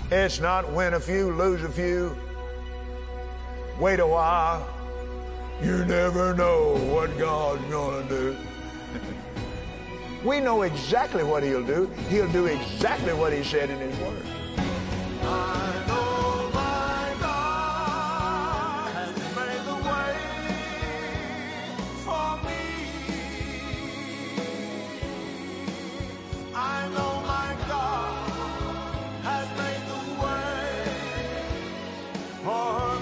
It's not win a few, lose a few. Wait a while. You never know what God's gonna do. We know exactly what He'll do. He'll do exactly what He said in His Word. I know my God has made the way for me. I know my God has made the way for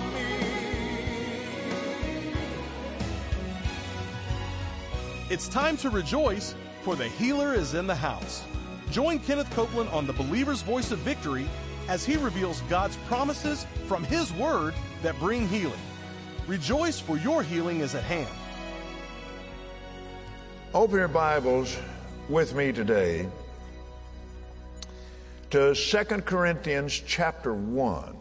me. It's time to rejoice, for the healer is in the house. Join Kenneth Copeland on the Believer's Voice of Victory as he reveals God's promises from His Word that bring healing. Rejoice, for your healing is at hand. Open your Bibles with me today to 2 Corinthians chapter 1.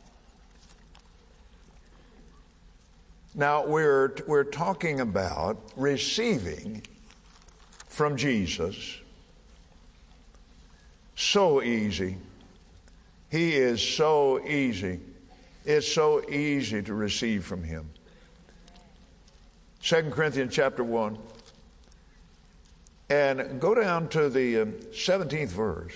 Now, we're talking about receiving from Jesus. So easy. He is so easy. It's so easy to receive from Him. 2 Corinthians chapter 1. And go down to the 17th verse.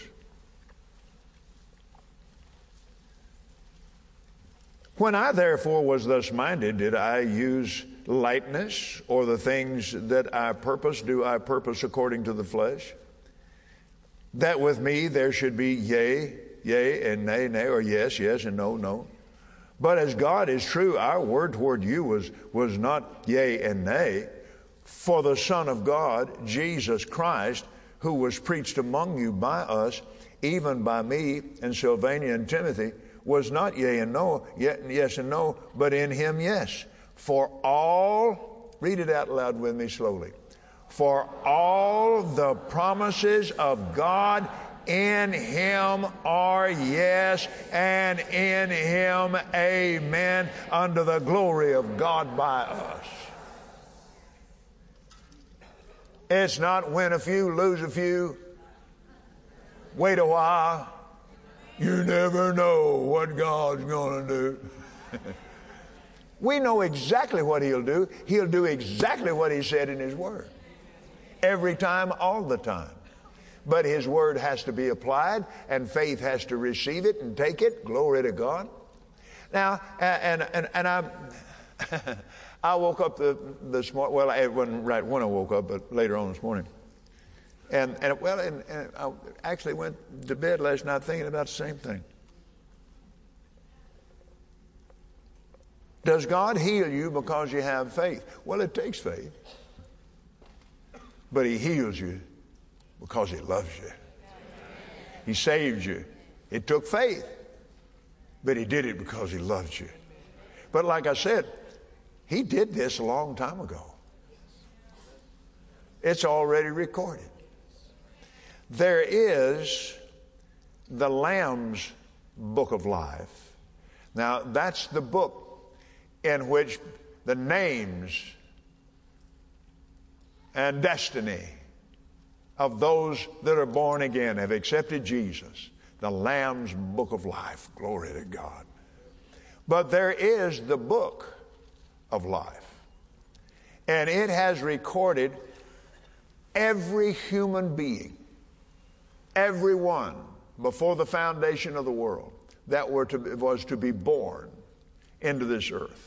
When I therefore was thus minded, did I use lightness, or the things that I purpose, do I purpose according to the flesh? That with me there should be yea, yea, and nay, nay, or yes, yes, and no, no. But as God is true, our word toward you was not yea and nay. For the Son of God, Jesus Christ, who was preached among you by us, even by me and Sylvania and Timothy, was not yea and no, yet yes and no, but in Him yes. For all, read it out loud with me slowly. For all the promises of God in Him are yes, and in Him amen, unto the glory of God by us. It's not win a few, lose a few, wait a while. You never know what God's gonna do. We know exactly what He'll do. He'll do exactly what He said in His Word. Every time, all the time. But His Word has to be applied, and faith has to receive it and take it. Glory to God. Now, and I woke up this morning. Well, it wasn't right when I woke up, but later on this morning. And I actually went to bed last night thinking about the same thing. Does God heal you because you have faith? Well, it takes faith. But He heals you because He loves you. He saves you. It took faith, but He did it because He loves you. But like I said, He did this a long time ago. It's already recorded. There is the Lamb's Book of Life. Now, that's the book in which the names and destiny of those that are born again have accepted Jesus. The Lamb's Book of Life. Glory to God. But there is the Book of Life. And it has recorded every human being, everyone before the foundation of the world that was to be born into this earth.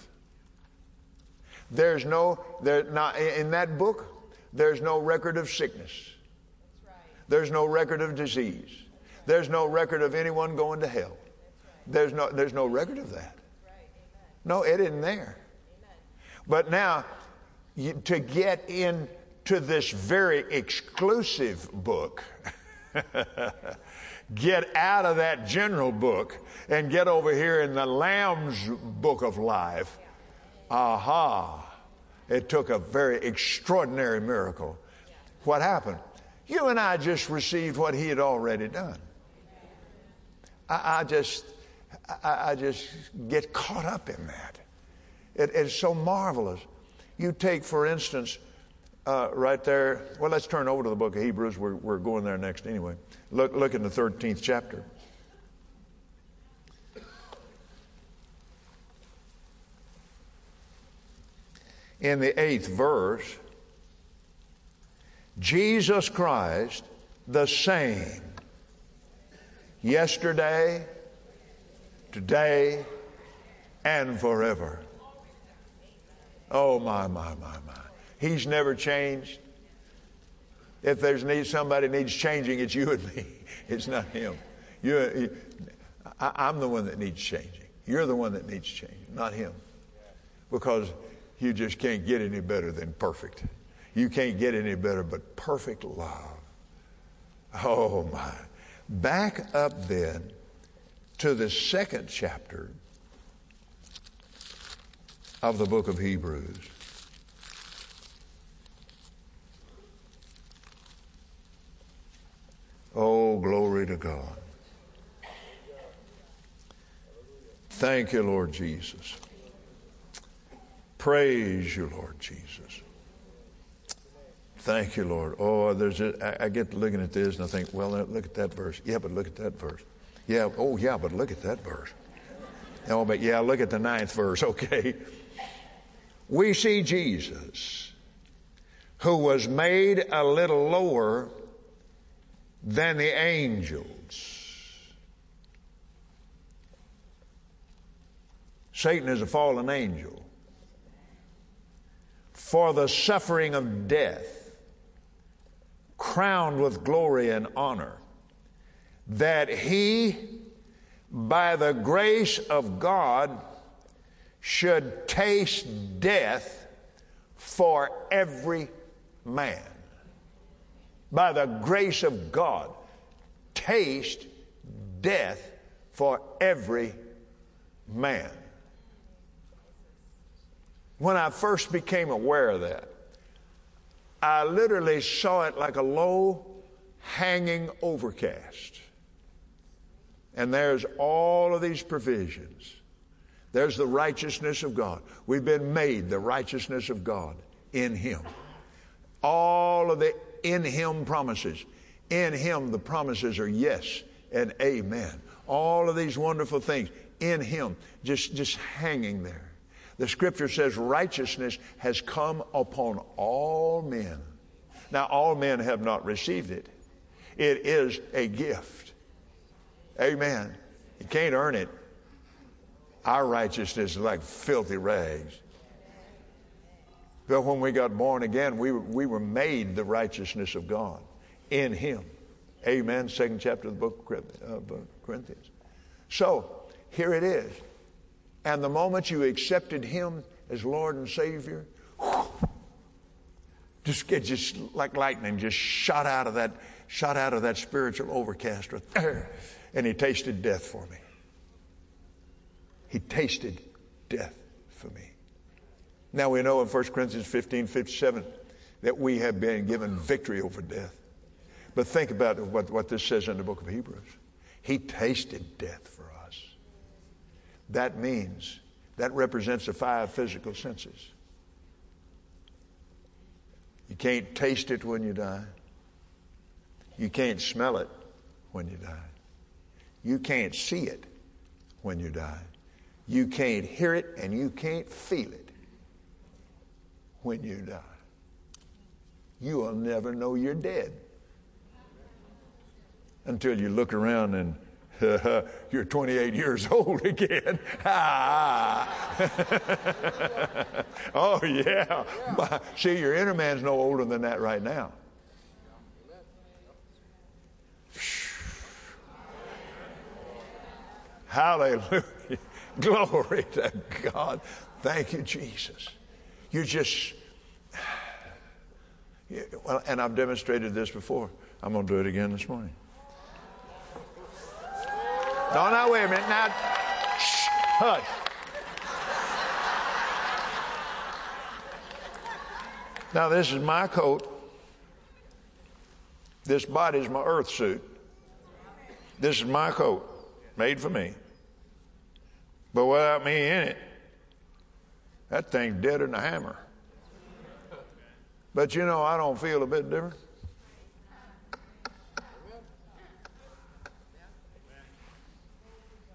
In that book, there's no record of sickness. That's right. There's no record of disease. Right. There's no record of anyone going to hell. Right. There's no record of that. Right. No, it isn't there. Amen. But now, to get into this very exclusive book, get out of that general book and get over here in the Lamb's Book of Life. Aha! It took a very extraordinary miracle. What happened? You and I just received what He had already done. I just get caught up in that. It's so marvelous. You take, for instance, right there. Well, let's turn over to the book of Hebrews. We're going there next anyway. Look in the 13th chapter. in the 8th verse, Jesus Christ, the same, yesterday, today, and forever. Oh, my. He's never changed. If there's somebody needs changing, it's you and me. It's not him. I'm the one that needs changing. You're the one that needs changing, not him. Because you just can't get any better than perfect. You can't get any better but perfect love. Oh, my. Back up then to the 2nd chapter of the book of Hebrews. Oh, glory to God. Thank you, Lord Jesus. Praise you, Lord Jesus. Thank you, Lord. Oh, I get to looking at this and I think, well, look at that verse. Yeah, but look at that verse. Yeah, oh, yeah, but look at that verse. Oh, but yeah, look at the 9th verse, okay. We see Jesus, who was made a little lower than the angels. Satan is a fallen angel. For the suffering of death, crowned with glory and honor, that he, by the grace of God, should taste death for every man. By the grace of God, taste death for every man. When I first became aware of that, I literally saw it like a low hanging overcast. And there's all of these provisions. There's the righteousness of God. We've been made the righteousness of God in him. All of the in him promises. In him the promises are yes and amen. All of these wonderful things in him, just hanging there. The scripture says righteousness has come upon all men. Now, all men have not received it. It is a gift. Amen. You can't earn it. Our righteousness is like filthy rags. But when we got born again, we were made the righteousness of God in him. Amen. 2nd chapter of the book of Corinthians. So, here it is. And the moment you accepted him as Lord and Savior, just like lightning, just shot out of that spiritual overcast, and he tasted death for me. He tasted death for me. Now we know in 1 Corinthians 15:57 that we have been given victory over death. But think about what this says in the book of Hebrews. He tasted death for us. That means, that represents the 5 physical senses. You can't taste it when you die. You can't smell it when you die. You can't see it when you die. You can't hear it and you can't feel it when you die. You will never know you're dead until you look around and you're 28 years old again. Oh, yeah. See, your inner man's no older than that right now. Hallelujah. Glory to God. Thank you, Jesus. You just, well, and I've demonstrated this before. I'm going to do it again this morning. No, wait a minute. Now, shh, hush. Now, this is my coat. This body's my earth suit. This is my coat, made for me. But without me in it, that thing's deader than a hammer. But you know, I don't feel a bit different.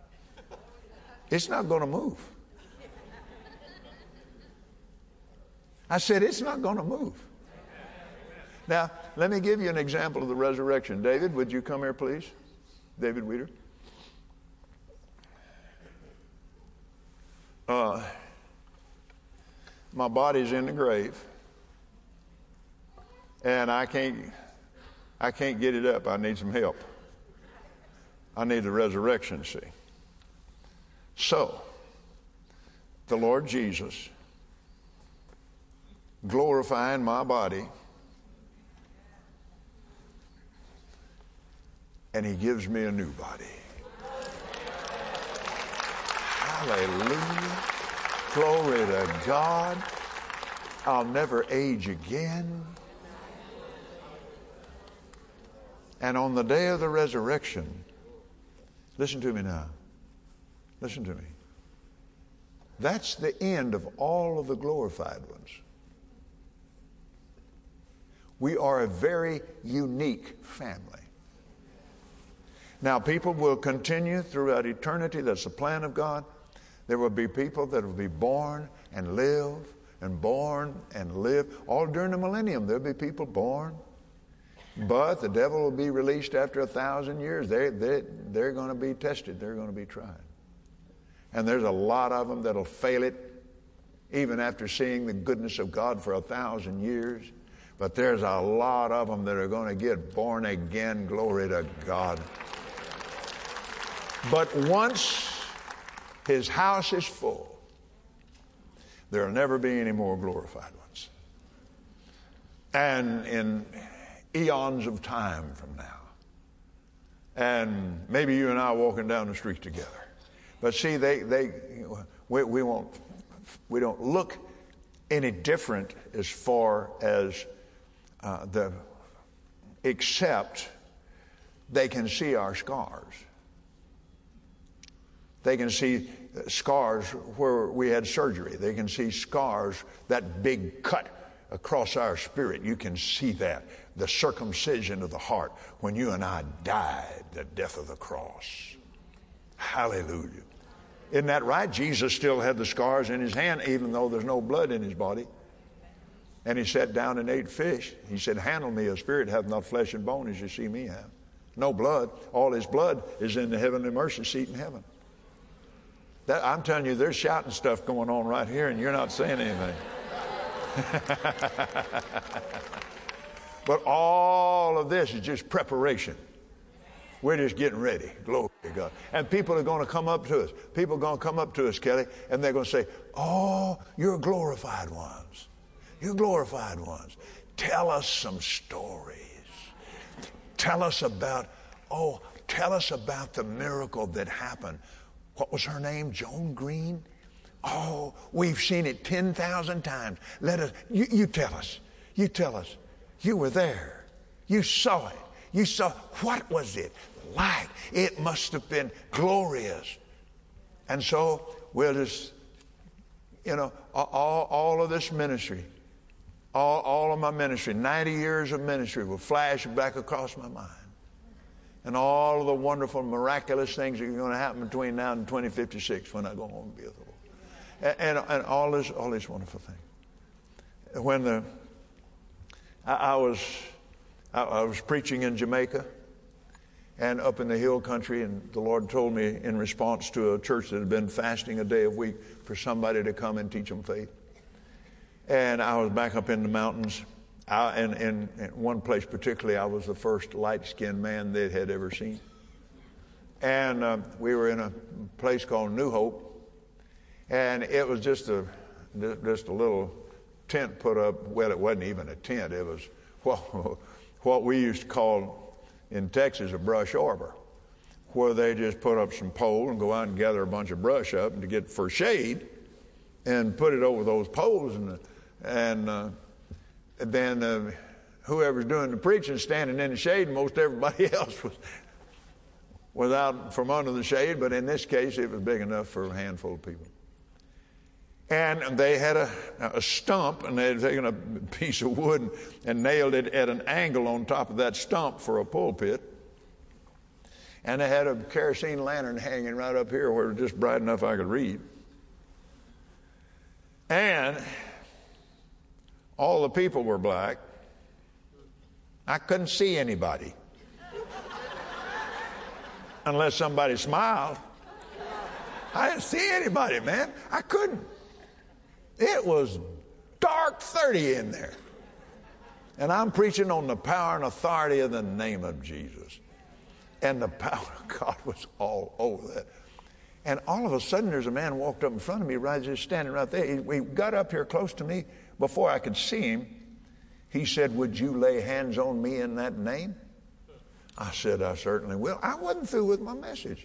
It's not going to move. I said, it's not going to move. Now, let me give you an example of the resurrection. David, would you come here, please? David Weeder. My body's in the grave, and I can't get it up. I need some help. I need the resurrection, see. So, the Lord Jesus, glorifying my body, and he gives me a new body. Hallelujah. Glory to God. I'll never age again. And on the day of the resurrection, listen to me now. Listen to me. That's the end of all of the glorified ones. We are a very unique family. Now, people will continue throughout eternity. That's the plan of God. There will be people that will be born and live and born and live. All during the millennium, there'll be people born. But the devil will be released after 1,000 years. They're going to be tested. They're going to be tried. And there's a lot of them that'll fail it, even after seeing the goodness of God for 1,000 years. But there's a lot of them that are going to get born again. Glory to God. But once his house is full, there will never be any more glorified ones. And in eons of time from now, and maybe you and I are walking down the street together. But see, we don't look any different as far as except they can see our scars. They can see scars where we had surgery. They can see scars, that big cut across our spirit. You can see that. The circumcision of the heart when you and I died the death of the cross. Hallelujah. Isn't that right? Jesus still had the scars in his hand even though there's no blood in his body. And he sat down and ate fish. He said, handle me, a spirit hath not flesh and bone as you see me have. No blood. All his blood is in the heavenly mercy seat in heaven. I'm telling you, there's shouting stuff going on right here and you're not saying anything. But all of this is just preparation. We're just getting ready. Glory to God. And people are going to come up to us. People are going to come up to us, Kelly, and they're going to say, oh, you're glorified ones. You're glorified ones. Tell us some stories. Tell us about the miracle that happened. What was her name? Joan Green? Oh, we've seen it 10,000 times. You tell us. You tell us. You were there. You saw it. You saw, what was it like? It must have been glorious. And so we'll just, all of this ministry, all of my ministry, 90 years of ministry will flash back across my mind. And all of the wonderful, miraculous things that are going to happen between now and 2056 when I go home and be with the Lord. And all this wonderful thing. When I was preaching in Jamaica and up in the hill country, and the Lord told me in response to a church that had been fasting a day a week for somebody to come and teach them faith. And I was back up in the mountains. In one place particularly, I was the first light-skinned man they had ever seen. And we were in a place called New Hope, and it was just a little tent put up. Well, it wasn't even a tent. It was what we used to call in Texas a brush arbor, where they just put up some pole and go out and gather a bunch of brush up and to get for shade and put it over those poles, and then whoever's doing the preaching standing in the shade, and most everybody else was out from under the shade, but in this case it was big enough for a handful of people. And they had a stump, and they had taken a piece of wood and nailed it at an angle on top of that stump for a pulpit. And they had a kerosene lantern hanging right up here where it was just bright enough I could read. And All the people were black. I couldn't see anybody. Unless somebody smiled. I didn't see anybody, man. I couldn't. It was dark 30 in there. And I'm preaching on the power and authority of the name of Jesus. And the power of God was all over that. And all of a sudden, there's a man walked up in front of me, right, just standing right there. He got up here close to me. Before I could see him, he said, "Would you lay hands on me in that name?" I said, "I certainly will." I wasn't through with my message.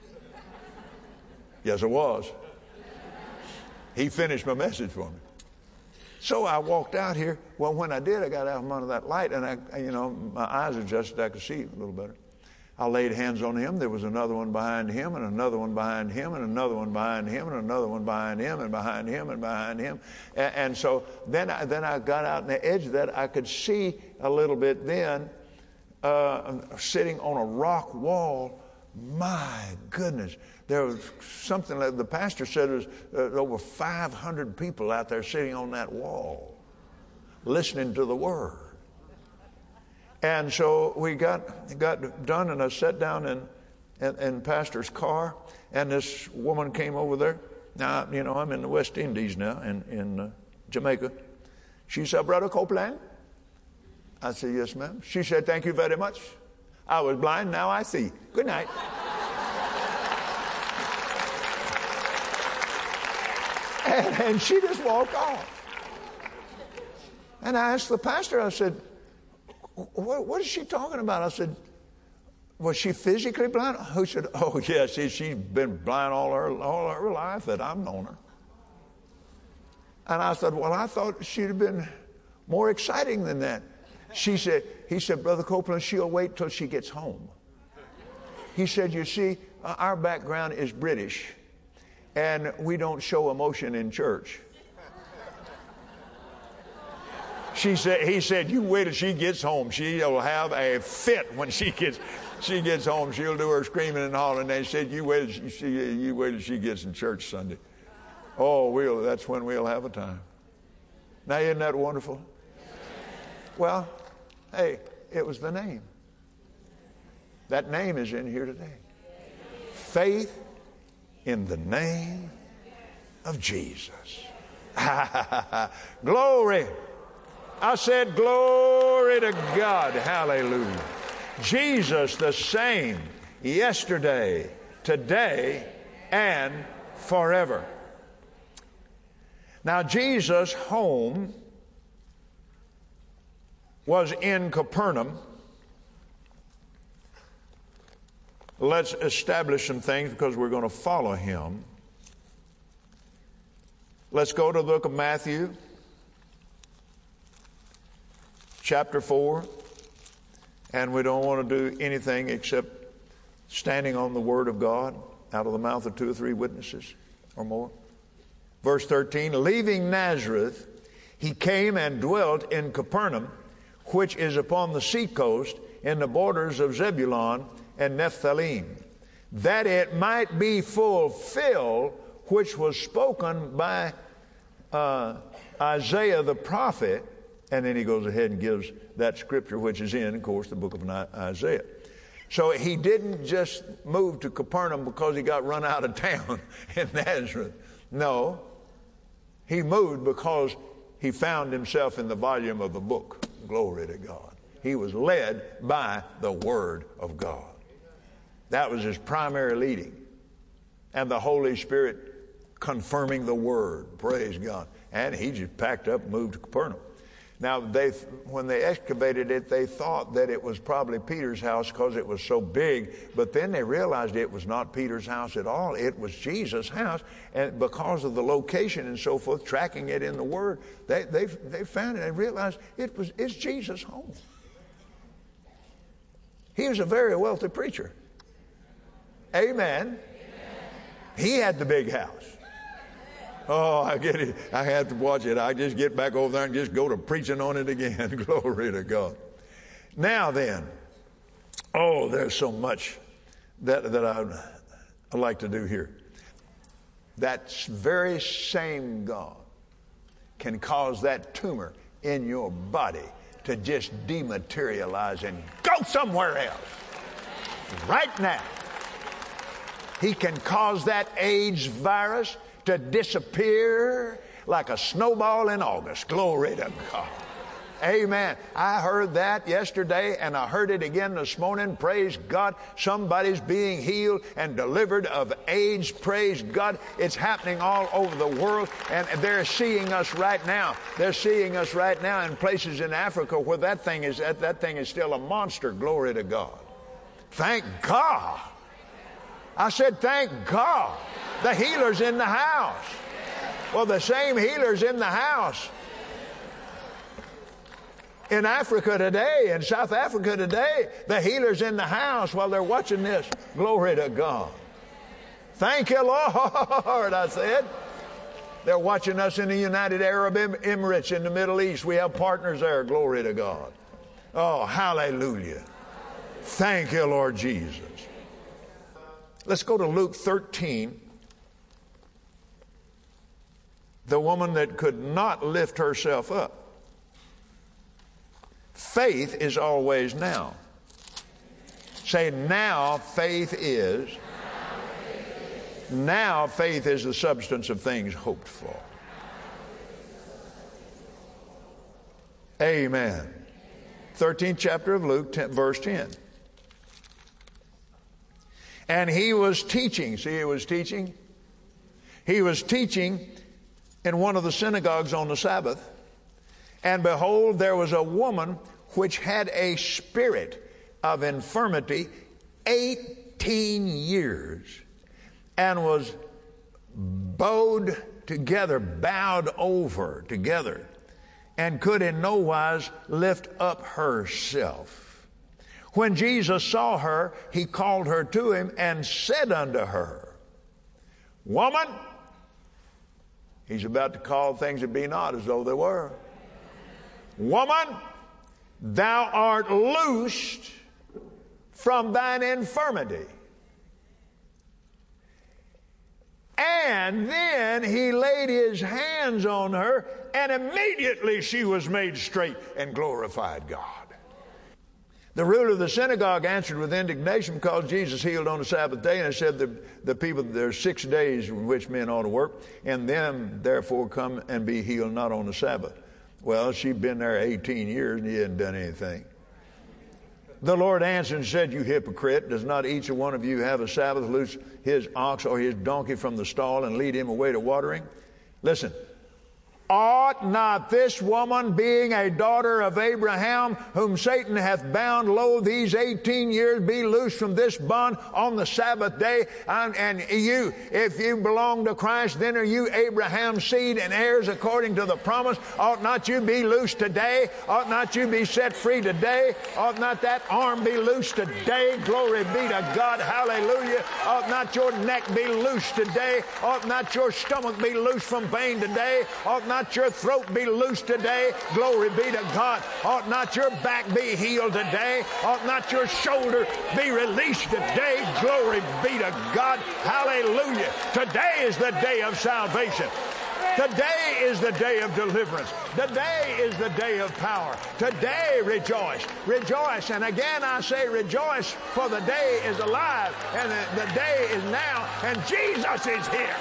Yes, I was. He finished my message for me. So I walked out here. Well, when I did, I got out from under that light, and my eyes adjusted. I could see a little better. I laid hands on him. There was another one behind him, and another one behind him, and another one behind him, and another one behind him, and behind him, and behind him. And so then I got out on the edge of that. I could see a little bit then, sitting on a rock wall. My goodness. There was something like the pastor said there was over 500 people out there sitting on that wall, listening to the word. And so we got done, and I sat down in pastor's car, and this woman came over there. Now, I'm in the West Indies now, in Jamaica. She said, "Brother Copeland?" I said, "Yes, ma'am." She said, "Thank you very much. I was blind, now I see. Good night." And she just walked off. And I asked the pastor, I said, what is she talking about? I said, "Was she physically blind?" Who said, "Oh, yes, she's been blind all her life that I've known her." And I said, "Well, I thought she'd have been more exciting than that." He said, "Brother Copeland, she'll wait till she gets home." He said, "You see, our background is British, and we don't show emotion in church." He said, "You wait till she gets home. She'll have a fit when she gets home. She'll do her screaming and hollering." They said, you wait till she gets in church Sunday. Oh, that's when we'll have a time. Now, isn't that wonderful? Well, hey, it was the name. That name is in here today. Faith in the name of Jesus. Glory. I said, glory to God. Hallelujah. Jesus the same yesterday, today, and forever. Now, Jesus' home was in Capernaum. Let's establish some things because we're going to follow him. Let's go to the book of Matthew, chapter 4. And we don't want to do anything except standing on the word of God out of the mouth of 2 or 3 witnesses or more. Verse 13, leaving Nazareth, he came and dwelt in Capernaum, which is upon the seacoast in the borders of Zebulun and Nephthalim, that it might be fulfilled which was spoken by Isaiah the prophet. And then he goes ahead and gives that scripture, which is in, of course, the book of Isaiah. So he didn't just move to Capernaum because he got run out of town in Nazareth. No, he moved because he found himself in the volume of the book. Glory to God. He was led by the Word of God. That was his primary leading. And the Holy Spirit confirming the Word. Praise God. And he just packed up and moved to Capernaum. Now, when they excavated it, they thought that it was probably Peter's house because it was so big. But then they realized it was not Peter's house at all. It was Jesus' house. And because of the location and so forth, tracking it in the Word, they found it and realized it's Jesus' home. He was a very wealthy preacher. Amen. He had the big house. Oh, I get it. I have to watch it. I just get back over there and just go to preaching on it again. Glory to God. Now then, there's so much that I'd like to do here. That very same God can cause that tumor in your body to just dematerialize and go somewhere else. Right now. He can cause that AIDS virus to disappear like a snowball in August. Glory to God. Amen. I heard that yesterday and I heard it again this morning. Praise God. Somebody's being healed and delivered of AIDS. Praise God. It's happening all over the world, and they're seeing us right now. They're seeing us right now in places in Africa where that thing is still a monster. Glory to God. Thank God. I said, thank God. The healer's in the house. Well, the same healer's in the house in Africa today, in South Africa today. The healer's in the house while they're watching this. Glory to God. Thank you, Lord, I said. They're watching us in the United Arab Emirates in the Middle East. We have partners there. Glory to God. Oh, hallelujah. Thank you, Lord Jesus. Let's go to Luke 13. The woman that could not lift herself up. Faith is always now. Say, now faith is. Now faith is the substance of things hoped for. Amen. 13th chapter of Luke, verse 10. And he was teaching. See, he was teaching. He was teaching in one of the synagogues on the Sabbath. And behold, there was a woman which had a spirit of infirmity 18 years, and was bowed over together, and could in no wise lift up herself. When Jesus saw her, he called her to him and said unto her, Woman, he's about to call things that be not as though they were. Woman, thou art loosed from thine infirmity. And then he laid his hands on her, and immediately she was made straight and glorified God. The ruler of the synagogue answered with indignation because Jesus healed on the Sabbath day, and said the people, there are 6 days in which men ought to work, and them therefore come and be healed not on the Sabbath. Well, she'd been there 18 years and he hadn't done anything. The Lord answered and said, You hypocrite, does not each one of you have a Sabbath, loose his ox or his donkey from the stall and lead him away to watering? Listen. Ought not this woman, being a daughter of Abraham, whom Satan hath bound, lo, these 18 years, be loosed from this bond on the Sabbath day? And you, if you belong to Christ, then are you Abraham's seed and heirs according to the promise? Ought not you be loosed today? Ought not you be set free today? Ought not that arm be loosed today? Glory be to God. Hallelujah. Ought not your neck be loosed today? Ought not your stomach be loosed from pain today? Ought not your throat be loosed today? Glory be to God. Ought not your back be healed today? Ought not your shoulder be released today? Glory be to God. Hallelujah. Today is the day of salvation. Today is the day of deliverance. Today is the day of power. Today rejoice. Rejoice. And again I say rejoice, for the day is alive, and the day is now, and Jesus is here.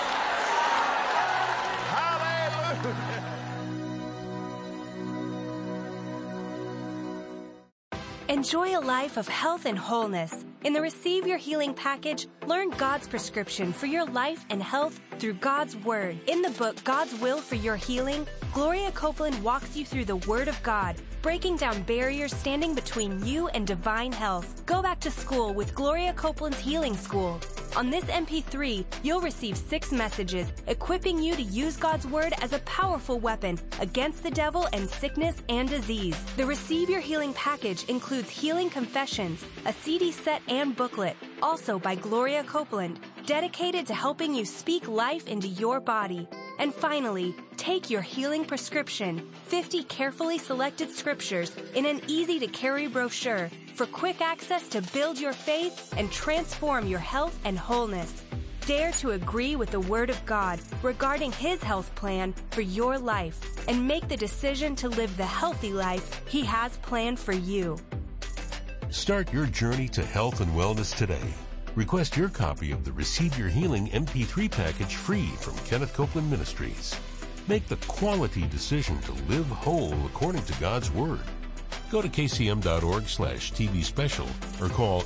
Enjoy a life of health and wholeness. In the Receive Your Healing package, learn God's prescription for your life and health through God's Word. In the book, God's Will for Your Healing, Gloria Copeland walks you through the Word of God, breaking down barriers standing between you and divine health. Go back to school with Gloria Copeland's Healing School. On this MP3, you'll receive 6 messages equipping you to use God's Word as a powerful weapon against the devil and sickness and disease. The Receive Your Healing package includes Healing Confessions, a CD set and booklet, also by Gloria Copeland, dedicated to helping you speak life into your body. And finally, take your healing prescription, 50 carefully selected scriptures in an easy-to-carry brochure for quick access to build your faith and transform your health and wholeness. Dare to agree with the Word of God regarding His health plan for your life and make the decision to live the healthy life He has planned for you. Start your journey to health and wellness today. Request your copy of the Receive Your Healing MP3 package free from Kenneth Copeland Ministries. Make the quality decision to live whole according to God's Word. Go to kcm.org/TV special or call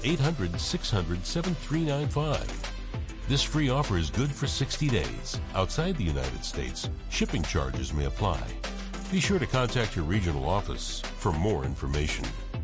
800-600-7395. This free offer is good for 60 days. Outside the United States, shipping charges may apply. Be sure to contact your regional office for more information.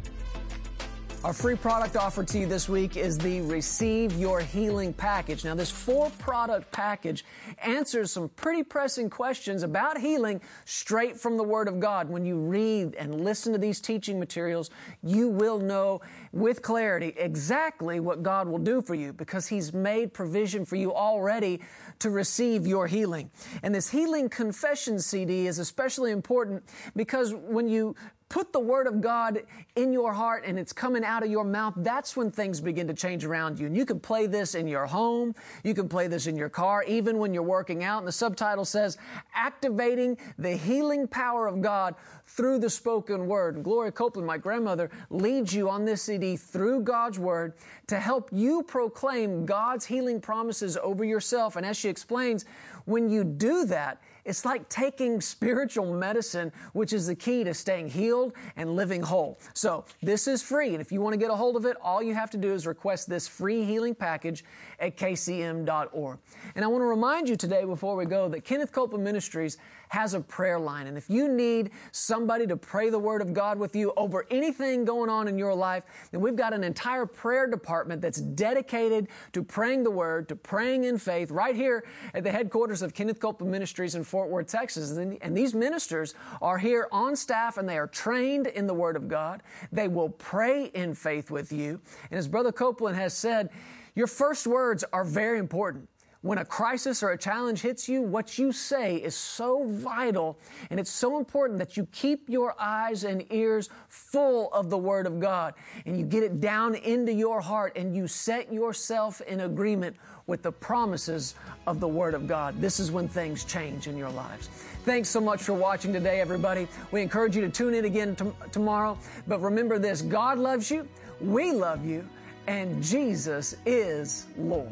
Our free product offer to you this week is the Receive Your Healing package. Now, this 4-product package answers some pretty pressing questions about healing straight from the Word of God. When you read and listen to these teaching materials, you will know with clarity exactly what God will do for you because He's made provision for you already to receive your healing. And this Healing Confession CD is especially important because when you put the Word of God in your heart and it's coming out of your mouth, that's when things begin to change around you. And you can play this in your home. You can play this in your car, even when you're working out. And the subtitle says, Activating the Healing Power of God Through the Spoken Word. And Gloria Copeland, my grandmother, leads you on this CD through God's Word to help you proclaim God's healing promises over yourself. And as she explains, when you do that, it's like taking spiritual medicine, which is the key to staying healed and living whole. So this is free, and if you want to get a hold of it, all you have to do is request this free healing package at kcm.org. And I want to remind you today before we go that Kenneth Copeland Ministries has a prayer line. And if you need somebody to pray the Word of God with you over anything going on in your life, then we've got an entire prayer department that's dedicated to praying the Word, to praying in faith, right here at the headquarters of Kenneth Copeland Ministries in Fort Worth, Texas. And these ministers are here on staff and they are trained in the Word of God. They will pray in faith with you. And as Brother Copeland has said, your first words are very important. When a crisis or a challenge hits you, what you say is so vital, and it's so important that you keep your eyes and ears full of the Word of God, and you get it down into your heart, and you set yourself in agreement with the promises of the Word of God. This is when things change in your lives. Thanks so much for watching today, everybody. We encourage you to tune in again tomorrow, but remember this, God loves you, we love you, and Jesus is Lord.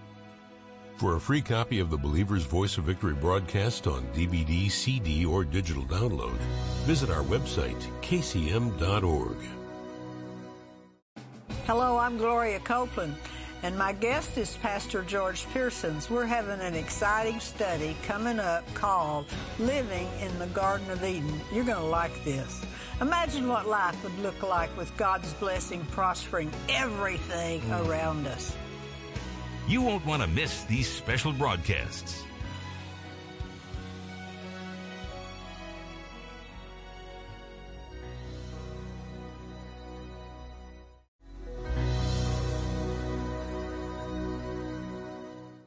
For a free copy of the Believer's Voice of Victory broadcast on DVD, CD, or digital download, visit our website, kcm.org. Hello, I'm Gloria Copeland, and my guest is Pastor George Pearsons. We're having an exciting study coming up called Living in the Garden of Eden. You're going to like this. Imagine what life would look like with God's blessing prospering everything around us. You won't want to miss these special broadcasts.